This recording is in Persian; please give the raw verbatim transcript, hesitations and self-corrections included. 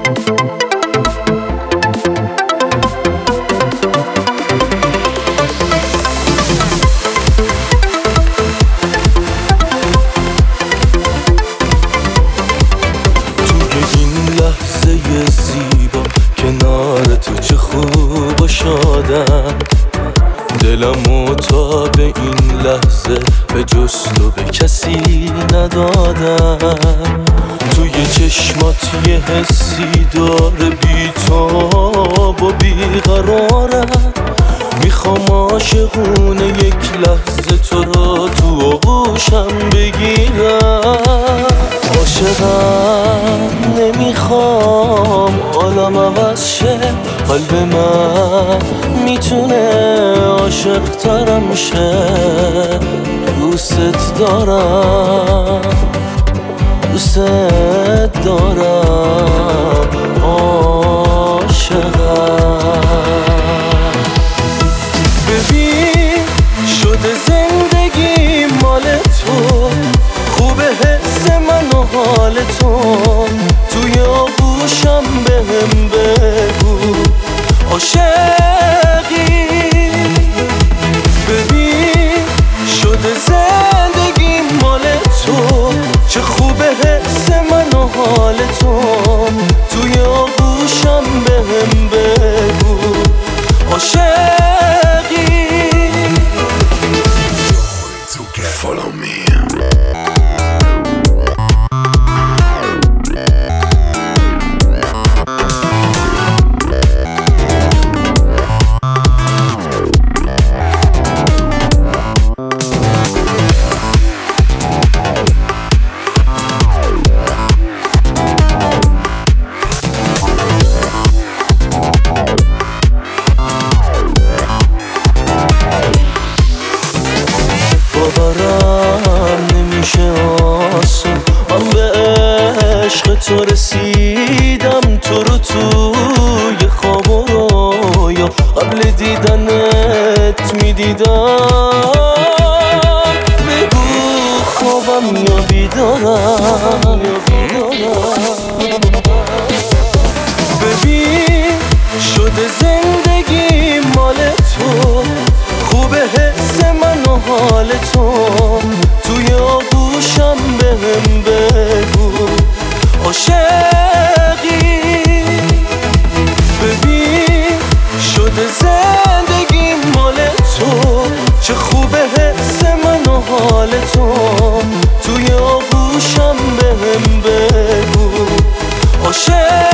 زیبا کنار تو چه خوب و شادم، دلمو تا به این لحظه به جز تو به کسی ندادم. توی چشمات یه حسی داره بی تاب و بیقرارم، میخوام عاشقونه یک لحظه تو را تو آغوشم بگیرم. عاشقم نمیخوام حالم عوض شه، قلب من میتونه عاشق ترم شه. دوست دارم دوست دارم عاشقم. ببین شده زندگی مال تو، خوبه حس من و حال تو، توی آغوشم بهم بگو عاشقی. ببین شده زندگی مال تو، چه خوبه حس من و حال تو، توی آغوشم بهم بگو عاشقی. Follow me. باورم نمیشه آسون، من به عشق تو رسیدم، تو رو توی خواب و رویا قبل دیدنت میدیدم. بگو خوابم یا بیدارم. ببین شده زندگی مال تو، خوبه حس من و حال تو، توی آغوشم بهم بگو عاشقی. ببین شده زندگی مال تو، چه خوبه حس من و حال تو، توی آغوشم بهم بگو عاشقی.